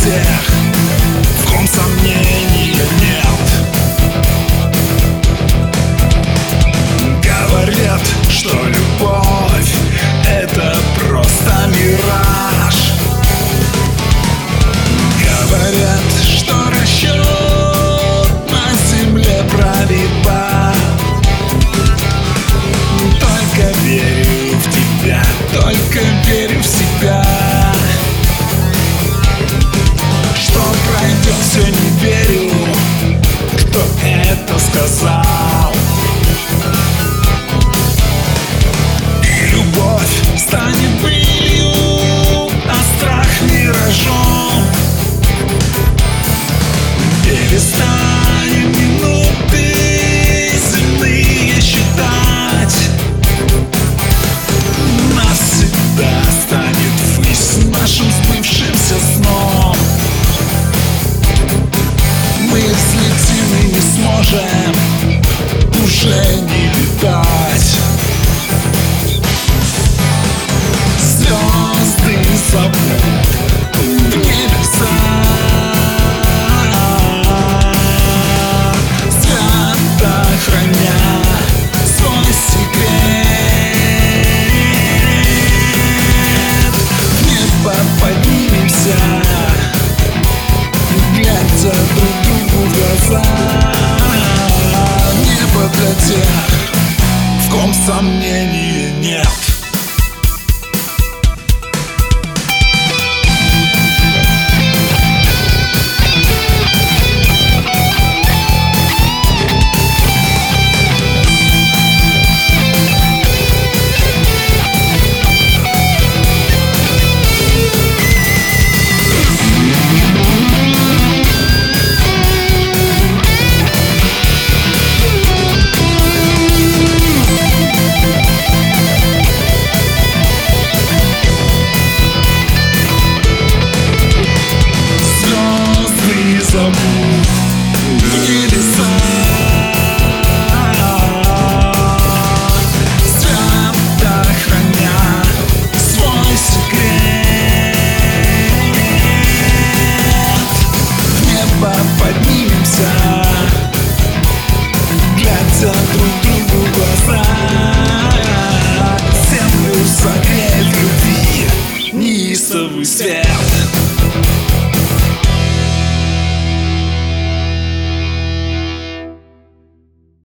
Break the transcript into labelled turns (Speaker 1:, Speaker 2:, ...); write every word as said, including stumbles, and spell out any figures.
Speaker 1: тех, в ком сомнений нет. Говорят, что любовь — это просто мираж. Говорят, что расчет на земле пробива. Только верю в тебя, только верю в себя. Что пройдет, все не верю. Кто это сказал? И любовь станет былью, а страх миражом. Перестанем минуты земные считать. Навсегда станет высь нашим сбывшимся сном. Мы взлетим и не сможем уже не летать. Звезды зовут в небеса, свято храня свой секрет. В небо поднимемся, глядя друг другу в глаза. Небо для тех, в ком сомнений нет. В небеса, свято храня свой секрет. В небо поднимемся, глядя друг другу в глаза. Землю согреет в любви неистовый свет.